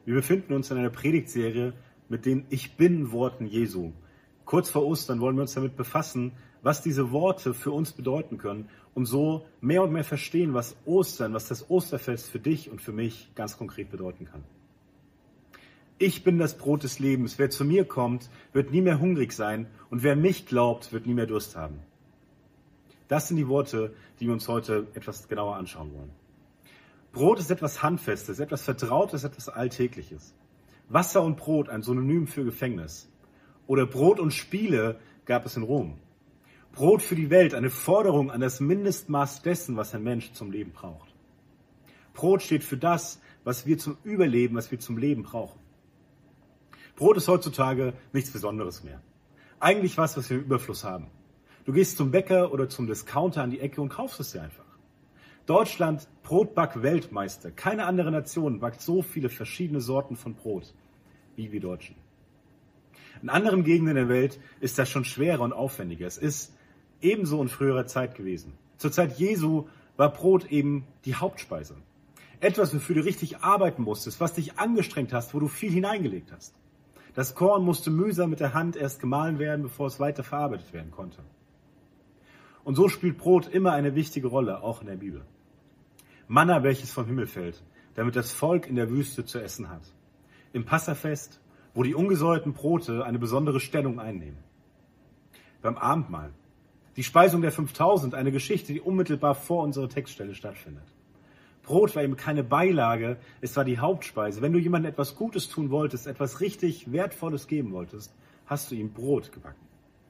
Wir befinden uns in einer Predigtserie mit den Ich Bin-Worten Jesu. Kurz vor Ostern wollen wir uns damit befassen, was diese Worte für uns bedeuten können und so mehr und mehr verstehen, was Ostern, was das Osterfest für dich und für mich ganz konkret bedeuten kann. Ich bin das Brot des Lebens. Wer zu mir kommt, wird nie mehr hungrig sein und wer an mich glaubt, wird nie mehr Durst haben. Das sind die Worte, die wir uns heute etwas genauer anschauen wollen. Brot ist etwas Handfestes, etwas Vertrautes, etwas Alltägliches. Wasser und Brot, ein Synonym für Gefängnis. Oder Brot und Spiele gab es in Rom. Brot für die Welt, eine Forderung an das Mindestmaß dessen, was ein Mensch zum Leben braucht. Brot steht für das, was wir zum Überleben, was wir zum Leben brauchen. Brot ist heutzutage nichts Besonderes mehr. Eigentlich was wir im Überfluss haben. Du gehst zum Bäcker oder zum Discounter an die Ecke und kaufst es dir einfach. Deutschland, Brotback-Weltmeister. Keine andere Nation backt so viele verschiedene Sorten von Brot wie wir Deutschen. In anderen Gegenden der Welt ist das schon schwerer und aufwendiger. Es ist ebenso in früherer Zeit gewesen. Zur Zeit Jesu war Brot eben die Hauptspeise. Etwas, wofür du richtig arbeiten musstest, was dich angestrengt hast, wo du viel hineingelegt hast. Das Korn musste mühsam mit der Hand erst gemahlen werden, bevor es weiter verarbeitet werden konnte. Und so spielt Brot immer eine wichtige Rolle, auch in der Bibel. Manna, welches vom Himmel fällt, damit das Volk in der Wüste zu essen hat. Im Passafest, wo die ungesäuerten Brote eine besondere Stellung einnehmen. Beim Abendmahl, die Speisung der 5000, eine Geschichte, die unmittelbar vor unserer Textstelle stattfindet. Brot war eben keine Beilage, es war die Hauptspeise. Wenn du jemandem etwas Gutes tun wolltest, etwas richtig Wertvolles geben wolltest, hast du ihm Brot gebacken.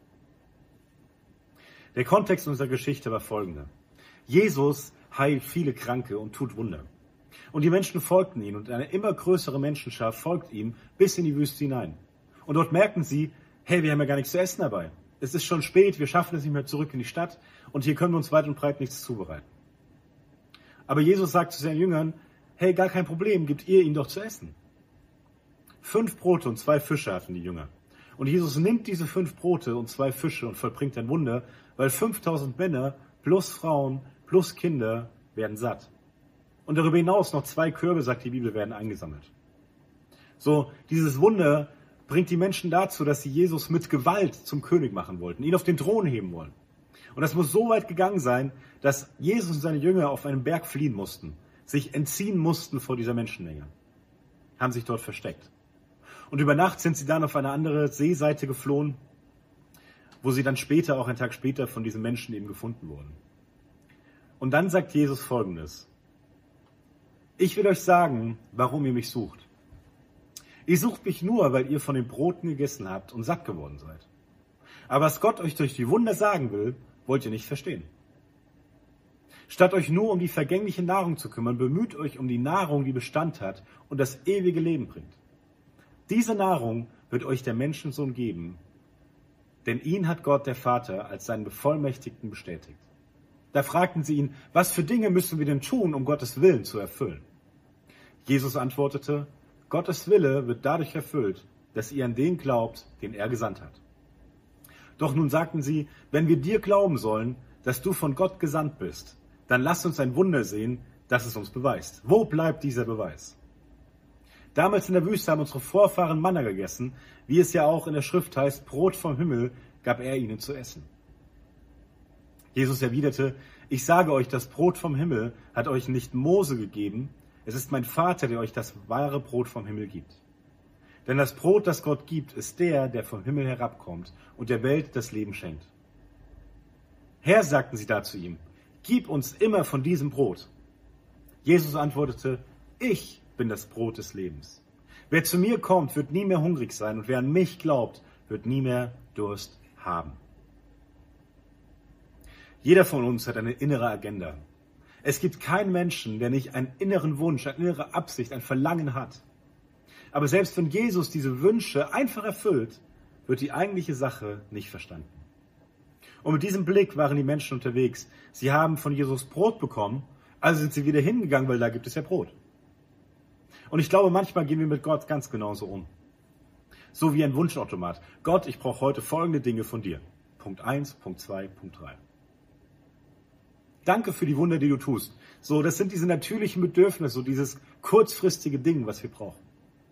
Der Kontext unserer Geschichte war folgender. Jesus heilt viele Kranke und tut Wunder. Und die Menschen folgten ihm und eine immer größere Menschenschar folgt ihm bis in die Wüste hinein. Und dort merken sie, hey, wir haben ja gar nichts zu essen dabei. Es ist schon spät, wir schaffen es nicht mehr zurück in die Stadt und hier können wir uns weit und breit nichts zubereiten. Aber Jesus sagt zu seinen Jüngern, hey, gar kein Problem, gebt ihr ihm doch zu essen. 5 Brote und 2 Fische hatten die Jünger. Und Jesus nimmt diese 5 Brote und 2 Fische und vollbringt ein Wunder, weil 5000 Männer plus Frauen plus Kinder werden satt. Und darüber hinaus noch 2 Körbe, sagt die Bibel, werden eingesammelt. So, dieses Wunder bringt die Menschen dazu, dass sie Jesus mit Gewalt zum König machen wollten, ihn auf den Thron heben wollen. Und das muss so weit gegangen sein, dass Jesus und seine Jünger auf einen Berg fliehen mussten, sich entziehen mussten vor dieser Menschenmenge, haben sich dort versteckt. Und über Nacht sind sie dann auf eine andere Seeseite geflohen, wo sie dann später, auch einen Tag später, von diesen Menschen eben gefunden wurden. Und dann sagt Jesus Folgendes. Ich will euch sagen, warum ihr mich sucht. Ihr sucht mich nur, weil ihr von den Broten gegessen habt und satt geworden seid. Aber was Gott euch durch die Wunder sagen will, wollt ihr nicht verstehen. Statt euch nur um die vergängliche Nahrung zu kümmern, bemüht euch um die Nahrung, die Bestand hat und das ewige Leben bringt. Diese Nahrung wird euch der Menschensohn geben, denn ihn hat Gott, der Vater, als seinen Bevollmächtigten bestätigt. Da fragten sie ihn, was für Dinge müssen wir denn tun, um Gottes Willen zu erfüllen? Jesus antwortete, Gottes Wille wird dadurch erfüllt, dass ihr an den glaubt, den er gesandt hat. Doch nun sagten sie, wenn wir dir glauben sollen, dass du von Gott gesandt bist, dann lass uns ein Wunder sehen, das es uns beweist. Wo bleibt dieser Beweis? Damals in der Wüste haben unsere Vorfahren Manna gegessen, wie es ja auch in der Schrift heißt, Brot vom Himmel gab er ihnen zu essen. Jesus erwiderte, ich sage euch, das Brot vom Himmel hat euch nicht Mose gegeben, es ist mein Vater, der euch das wahre Brot vom Himmel gibt. Denn das Brot, das Gott gibt, ist der vom Himmel herabkommt und der Welt das Leben schenkt. Herr, sagten sie da zu ihm, gib uns immer von diesem Brot. Jesus antwortete, ich bin das Brot des Lebens. Wer zu mir kommt, wird nie mehr hungrig sein und wer an mich glaubt, wird nie mehr Durst haben. Jeder von uns hat eine innere Agenda. Es gibt keinen Menschen, der nicht einen inneren Wunsch, eine innere Absicht, ein Verlangen hat. Aber selbst wenn Jesus diese Wünsche einfach erfüllt, wird die eigentliche Sache nicht verstanden. Und mit diesem Blick waren die Menschen unterwegs. Sie haben von Jesus Brot bekommen, also sind sie wieder hingegangen, weil da gibt es ja Brot. Und ich glaube, manchmal gehen wir mit Gott ganz genauso um. So wie ein Wunschautomat. Gott, ich brauche heute folgende Dinge von dir. Punkt 1, Punkt 2, Punkt 3. Danke für die Wunder, die du tust. So, das sind diese natürlichen Bedürfnisse, so dieses kurzfristige Ding, was wir brauchen.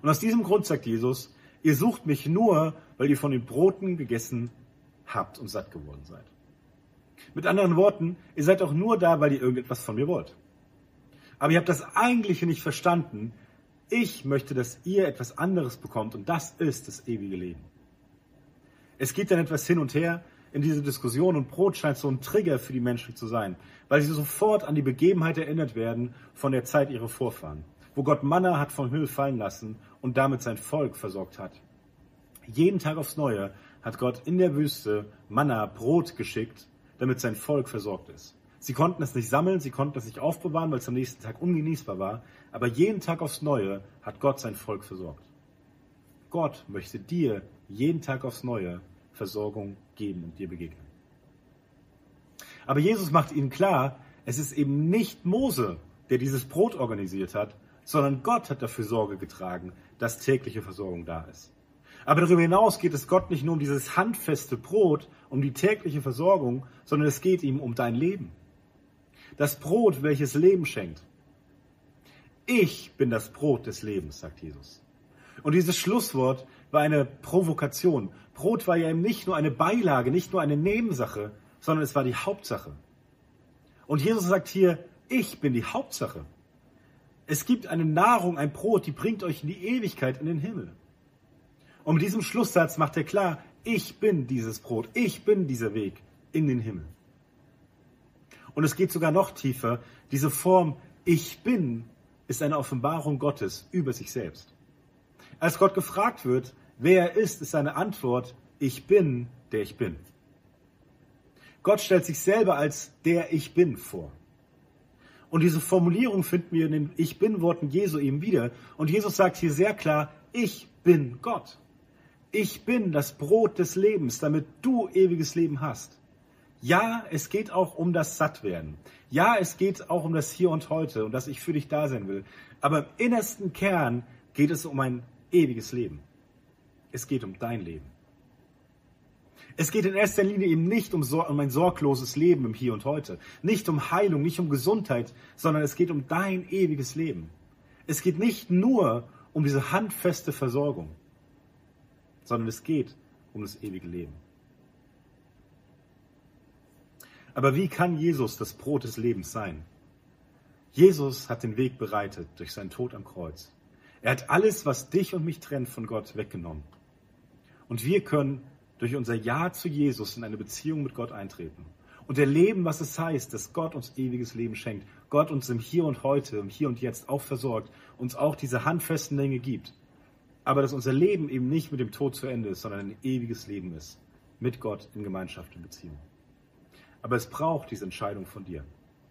Und aus diesem Grund sagt Jesus, ihr sucht mich nur, weil ihr von den Broten gegessen habt und satt geworden seid. Mit anderen Worten, ihr seid auch nur da, weil ihr irgendetwas von mir wollt. Aber ihr habt das Eigentliche nicht verstanden. Ich möchte, dass ihr etwas anderes bekommt und das ist das ewige Leben. Es geht dann etwas hin und her in diese Diskussion und Brot scheint so ein Trigger für die Menschen zu sein, weil sie sofort an die Begebenheit erinnert werden von der Zeit ihrer Vorfahren, wo Gott Manna hat vom Himmel fallen lassen und damit sein Volk versorgt hat. Jeden Tag aufs Neue hat Gott in der Wüste Manna, Brot geschickt, damit sein Volk versorgt ist. Sie konnten es nicht sammeln, sie konnten es nicht aufbewahren, weil es am nächsten Tag ungenießbar war, aber jeden Tag aufs Neue hat Gott sein Volk versorgt. Gott möchte dir jeden Tag aufs Neue Versorgung geben und dir begegnen. Aber Jesus macht ihnen klar, es ist eben nicht Mose, der dieses Brot organisiert hat, sondern Gott hat dafür Sorge getragen, dass tägliche Versorgung da ist. Aber darüber hinaus geht es Gott nicht nur um dieses handfeste Brot, um die tägliche Versorgung, sondern es geht ihm um dein Leben. Das Brot, welches Leben schenkt. Ich bin das Brot des Lebens, sagt Jesus. Und dieses Schlusswort war eine Provokation. Brot war ja eben nicht nur eine Beilage, nicht nur eine Nebensache, sondern es war die Hauptsache. Und Jesus sagt hier, ich bin die Hauptsache. Es gibt eine Nahrung, ein Brot, die bringt euch in die Ewigkeit, in den Himmel. Und mit diesem Schlusssatz macht er klar, ich bin dieses Brot, ich bin dieser Weg in den Himmel. Und es geht sogar noch tiefer. Diese Form, ich bin, ist eine Offenbarung Gottes über sich selbst. Als Gott gefragt wird, wer er ist seine Antwort, ich bin, der ich bin. Gott stellt sich selber als der Ich Bin vor. Und diese Formulierung finden wir in den Ich Bin-Worten Jesu eben wieder. Und Jesus sagt hier sehr klar, ich bin Gott. Ich bin das Brot des Lebens, damit du ewiges Leben hast. Ja, es geht auch um das Sattwerden. Ja, es geht auch um das Hier und Heute und dass ich für dich da sein will. Aber im innersten Kern geht es um ein ewiges Leben. Es geht um dein Leben. Es geht in erster Linie eben nicht um ein sorgloses Leben im Hier und Heute. Nicht um Heilung, nicht um Gesundheit, sondern es geht um dein ewiges Leben. Es geht nicht nur um diese handfeste Versorgung, sondern es geht um das ewige Leben. Aber wie kann Jesus das Brot des Lebens sein? Jesus hat den Weg bereitet durch seinen Tod am Kreuz. Er hat alles, was dich und mich trennt von Gott, weggenommen. Und wir können durch unser Ja zu Jesus in eine Beziehung mit Gott eintreten und erleben, was es heißt, dass Gott uns ewiges Leben schenkt, Gott uns im Hier und Heute, im Hier und Jetzt auch versorgt, uns auch diese handfesten Dinge gibt. Aber dass unser Leben eben nicht mit dem Tod zu Ende ist, sondern ein ewiges Leben ist, mit Gott in Gemeinschaft und Beziehung. Aber es braucht diese Entscheidung von dir.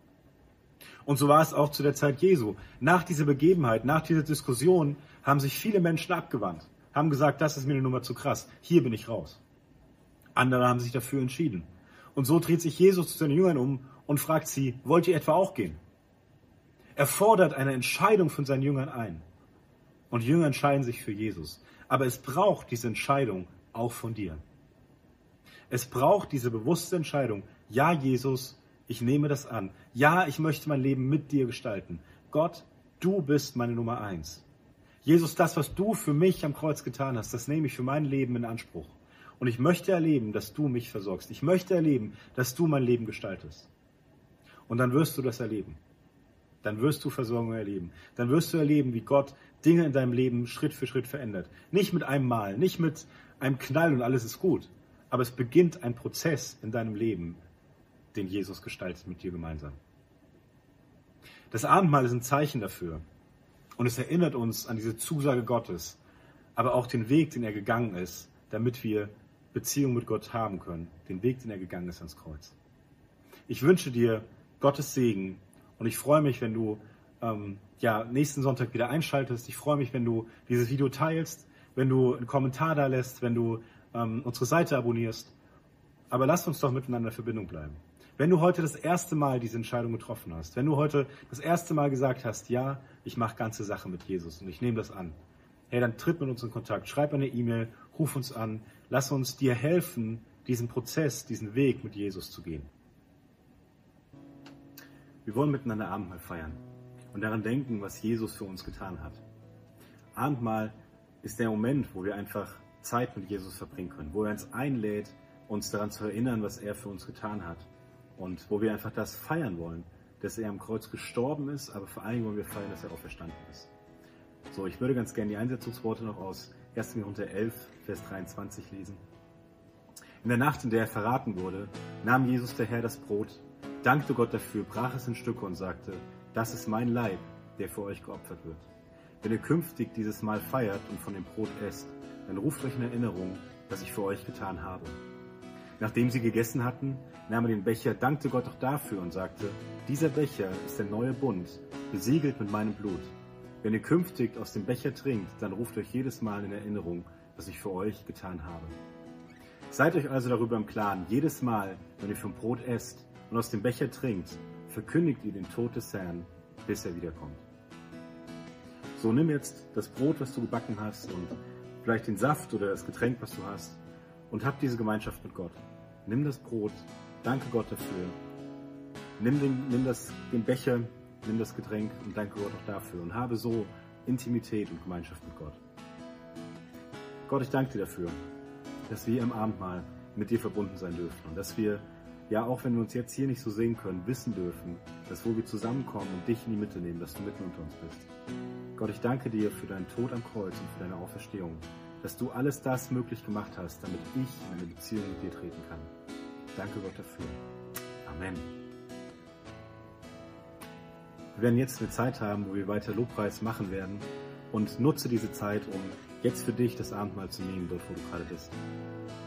Und so war es auch zu der Zeit Jesu. Nach dieser Begebenheit, nach dieser Diskussion haben sich viele Menschen abgewandt, haben gesagt, das ist mir eine Nummer zu krass, hier bin ich raus. Andere haben sich dafür entschieden. Und so dreht sich Jesus zu seinen Jüngern um und fragt sie, wollt ihr etwa auch gehen? Er fordert eine Entscheidung von seinen Jüngern ein. Und die Jünger entscheiden sich für Jesus. Aber es braucht diese Entscheidung auch von dir. Es braucht diese bewusste Entscheidung, ja Jesus, ich nehme das an. Ja, ich möchte mein Leben mit dir gestalten. Gott, du bist meine Nummer 1. Jesus, das, was du für mich am Kreuz getan hast, das nehme ich für mein Leben in Anspruch. Und ich möchte erleben, dass du mich versorgst. Ich möchte erleben, dass du mein Leben gestaltest. Und dann wirst du das erleben. Dann wirst du Versorgung erleben. Dann wirst du erleben, wie Gott Dinge in deinem Leben Schritt für Schritt verändert. Nicht mit einem Mal, nicht mit einem Knall und alles ist gut. Aber es beginnt ein Prozess in deinem Leben, den Jesus gestaltet mit dir gemeinsam. Das Abendmahl ist ein Zeichen dafür. Und es erinnert uns an diese Zusage Gottes, aber auch den Weg, den er gegangen ist, damit wir Beziehung mit Gott haben können. Den Weg, den er gegangen ist ans Kreuz. Ich wünsche dir Gottes Segen und ich freue mich, wenn du nächsten Sonntag wieder einschaltest. Ich freue mich, wenn du dieses Video teilst, wenn du einen Kommentar da lässt, wenn du unsere Seite abonnierst. Aber lass uns doch miteinander in Verbindung bleiben. Wenn du heute das erste Mal diese Entscheidung getroffen hast, wenn du heute das erste Mal gesagt hast, ja, ich mache ganze Sache mit Jesus und ich nehme das an, hey, dann tritt mit uns in Kontakt, schreib eine E-Mail, ruf uns an, lass uns dir helfen, diesen Prozess, diesen Weg mit Jesus zu gehen. Wir wollen miteinander Abendmahl feiern und daran denken, was Jesus für uns getan hat. Abendmahl ist der Moment, wo wir einfach Zeit mit Jesus verbringen können, wo er uns einlädt, uns daran zu erinnern, was er für uns getan hat. Und wo wir einfach das feiern wollen, dass er am Kreuz gestorben ist, aber vor allem wollen wir feiern, dass er auferstanden ist. So, ich würde ganz gerne die Einsetzungsworte noch aus 1. Korinther 11, Vers 23 lesen. In der Nacht, in der er verraten wurde, nahm Jesus der Herr das Brot, dankte Gott dafür, brach es in Stücke und sagte, das ist mein Leib, der für euch geopfert wird. Wenn ihr künftig dieses Mahl feiert und von dem Brot esst, dann ruft euch in Erinnerung, was ich für euch getan habe. Nachdem sie gegessen hatten, nahm er den Becher, dankte Gott auch dafür und sagte, dieser Becher ist der neue Bund, besiegelt mit meinem Blut. Wenn ihr künftig aus dem Becher trinkt, dann ruft euch jedes Mal in Erinnerung, was ich für euch getan habe. Seid euch also darüber im Klaren, jedes Mal, wenn ihr vom Brot esst und aus dem Becher trinkt, verkündigt ihr den Tod des Herrn, bis er wiederkommt. So, nimm jetzt das Brot, was du gebacken hast und vielleicht den Saft oder das Getränk, was du hast und hab diese Gemeinschaft mit Gott. Nimm das Brot, danke Gott dafür. Nimm den Becher, nimm das Getränk und danke Gott auch dafür und habe so Intimität und Gemeinschaft mit Gott. Gott, ich danke dir dafür, dass wir im Abendmahl mit dir verbunden sein dürfen und dass wir, ja auch wenn wir uns jetzt hier nicht so sehen können, wissen dürfen, dass wo wir zusammenkommen und dich in die Mitte nehmen, dass du mitten unter uns bist. Gott, ich danke dir für deinen Tod am Kreuz und für deine Auferstehung, dass du alles das möglich gemacht hast, damit ich in eine Beziehung mit dir treten kann. Danke Gott dafür. Amen. Wir werden jetzt eine Zeit haben, wo wir weiter Lobpreis machen werden und nutze diese Zeit, um jetzt für dich das Abendmahl zu nehmen, dort wo du gerade bist.